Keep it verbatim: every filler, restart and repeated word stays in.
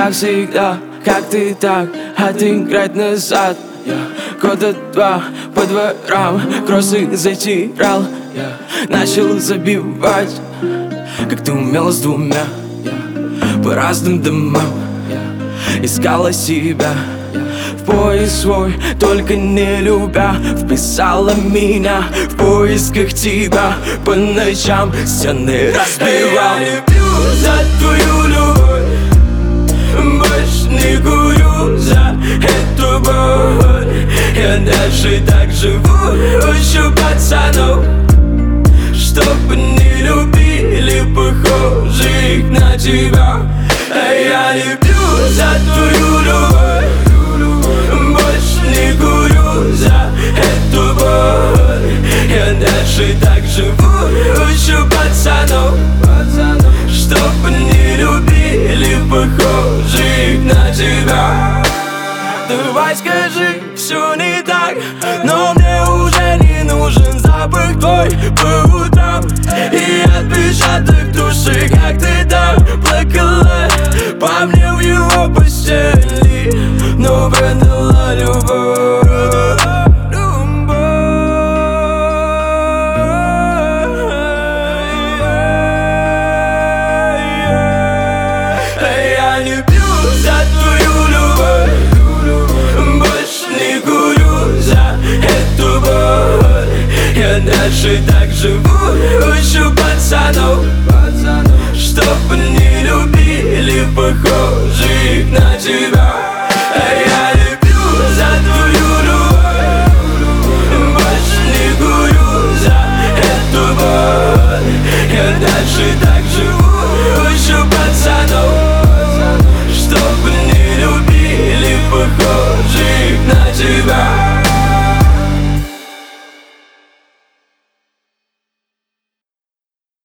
как всегда, как ты так, отыграть назад. Я года два по дворам кроссы затирал. Я начал забивать, как ты умела с двумя. Я по разным домам я искала себя, в поиск свой, только не любя. Вписала меня в поисках тебя, по ночам стены разбивал. Я люблю за твою любовь, больше не курю за эту боль. Я даже так живу, учу пацанов, чтобы не любили похожих на тебя. А я люблю за твою любовь, больше не курю за эту боль. Я даже так живу, учу пацанов, чтобы не любили похожих на тебя. Давай скажи, все не так, но мне уже не нужен запах твой по утрам и отпечаток души, как ты там плакала по мне в его постели, но продала любовь. Я люблю за твою любовь, больше не курю за эту боль. Я даже так живу, учу пацанов, чтобы не любили похожих на тебя. А я люблю за твою любовь, больше не курю за эту боль. Я даже так